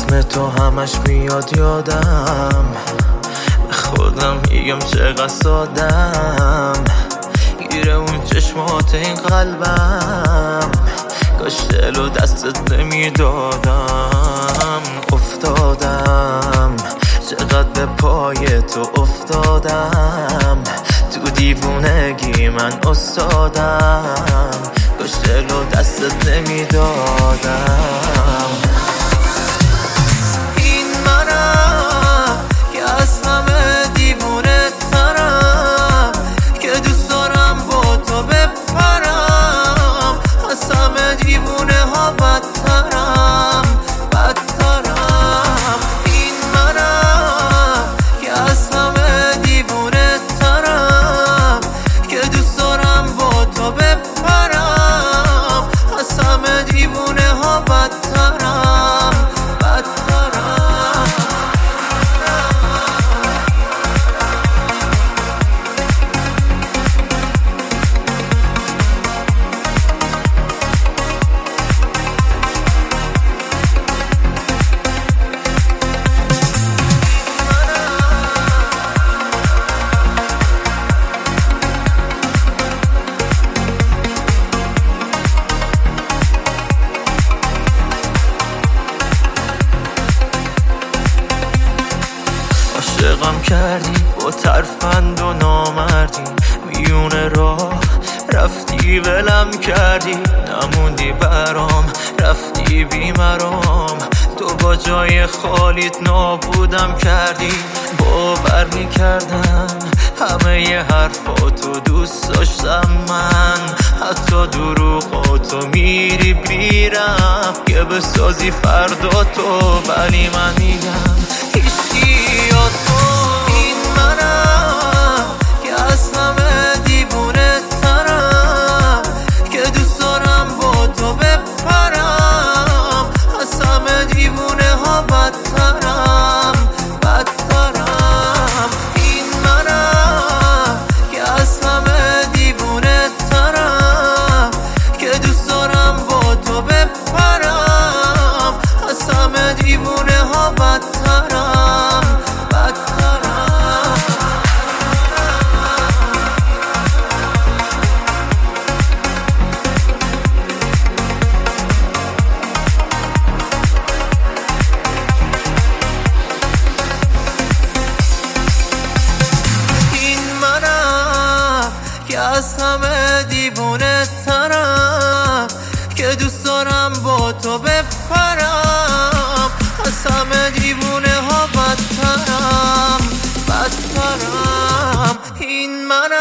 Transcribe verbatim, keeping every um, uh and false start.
اسم تو همش میاد یادم، به خودم میگم چقدر سادم، گیره اون چشمات این قلبم، کاش دل و دستت نمیدادم. افتادم چقدر به پای تو افتادم، تو دیوونگی من استادم، کاش دل و دستت نمیدادم. این منم که از همه دیوونه ترم، که دوست دارم با تو بپرم، از همه دیوونه ها بدترم بدترم. این منم که از همه دیوونه ترم، که دوست دارم با تو بپرم، از همه دیوونه ها بدترم بدترم. عاشقم کردی با ترفند و نامردی، میونه راه رفتی ولم کردی، نموندی برام رفتی بیمرام، تو با جای خالیت نابودم کردی. باور میکردم همه ی حرفاتو دوست داشتم من، حتی دروغاتو میری بیرم که بسازی فردا تو، ولی من میگم هیچی یا تو. این منم که از همه دیوونه ترم، که دوست دارم با تو بپرم، از همه دیوونه ها بدترم بدترم. این منم که از همه دیوونه ترم، که دوست دارم با تو بپرم، از همه دیوونه ها بدترم بدترم. این منم که از همه دیوونه ترم، که دوست دارم با تو بپرم، از همه دیوونه ها بدترم بدترم. این منم